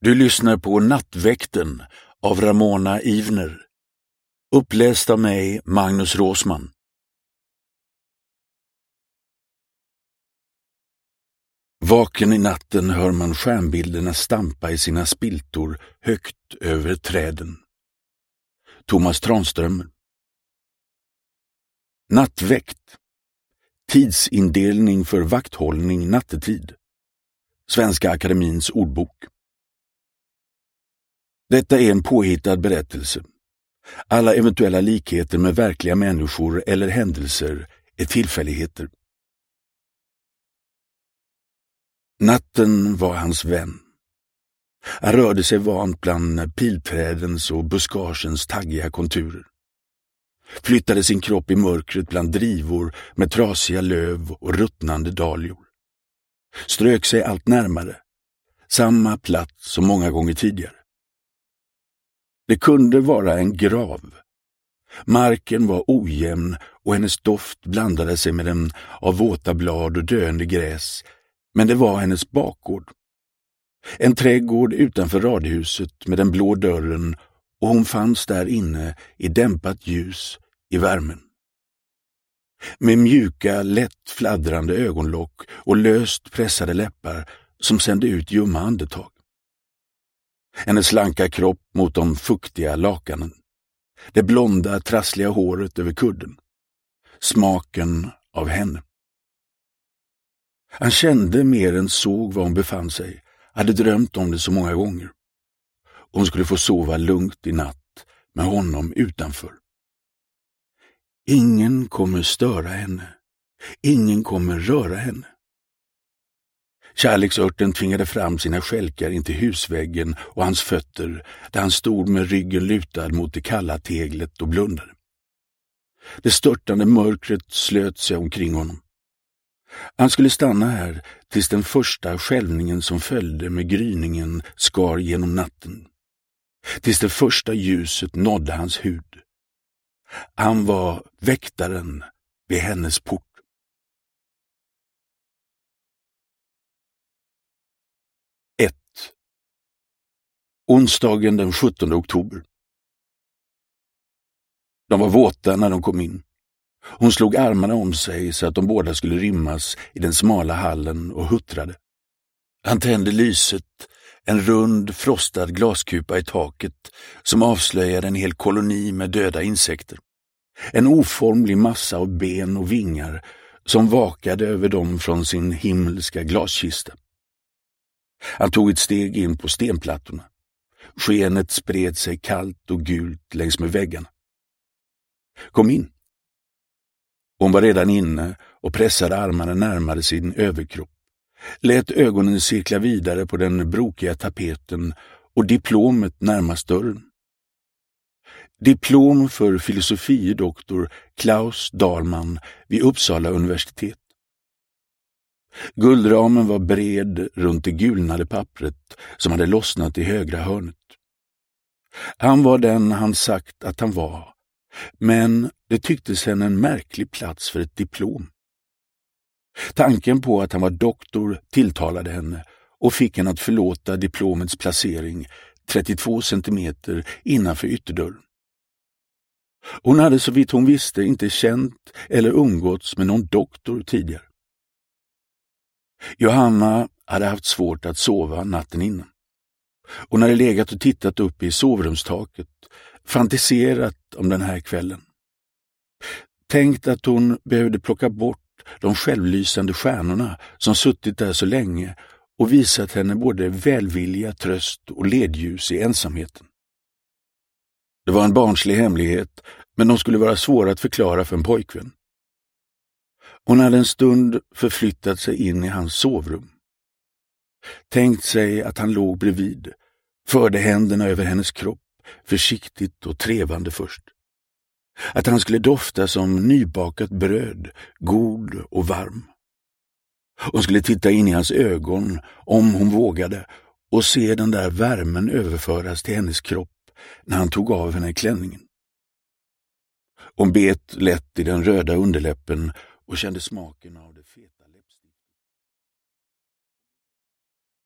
Du lyssnar på Nattväkten av Ramona Ivner. Uppläst av mig, Magnus Råsman. Vaken i natten hör man stjärnbilderna stampa i sina spiltor högt över träden. Thomas Tranströmer. Nattväkt. Tidsindelning för vakthållning nattetid. Svenska Akademins ordbok. Detta är en påhittad berättelse. Alla eventuella likheter med verkliga människor eller händelser är tillfälligheter. Natten var hans vän. Han rörde sig vant bland pilträdens och buskagens taggiga konturer. Flyttade sin kropp i mörkret bland drivor med trasiga löv och ruttnande dahlior. Strök sig allt närmare. Samma plats som många gånger tidigare. Det kunde vara en grav. Marken var ojämn och hennes doft blandade sig med den av våta blad och döende gräs, men det var hennes bakgård. En trädgård utanför radhuset med den blå dörren, och hon fanns där inne i dämpat ljus i värmen. Med mjuka, lätt fladdrande ögonlock och löst pressade läppar som sände ut ljumma andetag. Hennes slanka kropp mot de fuktiga lakanen. Det blonda, trassliga håret över kudden. Smaken av henne. Han kände mer än såg var hon befann sig. Hade drömt om det så många gånger. Hon skulle få sova lugnt i natt med honom utanför. Ingen kommer störa henne. Ingen kommer röra henne. Kärleksörten tvingade fram sina skälkar in till husväggen och hans fötter, där han stod med ryggen lutad mot det kalla teglet och blundade. Det störtande mörkret slöt sig omkring honom. Han skulle stanna här tills den första skälvningen som följde med gryningen skar genom natten. Tills det första ljuset nådde hans hud. Han var väktaren vid hennes port. Onsdagen den 17 oktober. De var våta när de kom in. Hon slog armarna om sig så att de båda skulle rymmas i den smala hallen och huttrade. Han tände lyset, en rund, frostad glaskupa i taket som avslöjade en hel koloni med döda insekter. En oformlig massa av ben och vingar som vakade över dem från sin himmelska glaskista. Han tog ett steg in på stenplattorna. Skenet spred sig kallt och gult längs med väggarna. Kom in. Hon var redan inne och pressade armarna närmare sin överkropp. Lät ögonen cirkla vidare på den brokiga tapeten och diplomet närmast dörren. Diplom för filosofie doktor Klaus Dahlman vid Uppsala universitet. Guldramen var bred runt det gulnade pappret som hade lossnat i högra hörnet. Han var den han sagt att han var, men det tycktes henne en märklig plats för ett diplom. Tanken på att han var doktor tilltalade henne och fick henne att förlåta diplomets placering 32 centimeter innanför ytterdörren. Hon hade så vitt hon visste inte känt eller umgåtts med någon doktor tidigare. Johanna hade haft svårt att sova natten innan. Hon hade legat och tittat upp i sovrumstaket, fantiserat om den här kvällen. Tänkt att hon behövde plocka bort de självlysande stjärnorna som suttit där så länge och visat henne både välvilja, tröst och ledljus i ensamheten. Det var en barnslig hemlighet, men de skulle vara svåra att förklara för en pojkvän. Hon hade en stund förflyttat sig in i hans sovrum. Tänkt sig att han låg bredvid, förde händerna över hennes kropp, försiktigt och trevande först. Att han skulle dofta som nybakat bröd, god och varm. Hon skulle titta in i hans ögon, om hon vågade, och se den där värmen överföras till hennes kropp när han tog av henne klänningen. Hon bet lätt i den röda underläppen och kände smaken av det feta.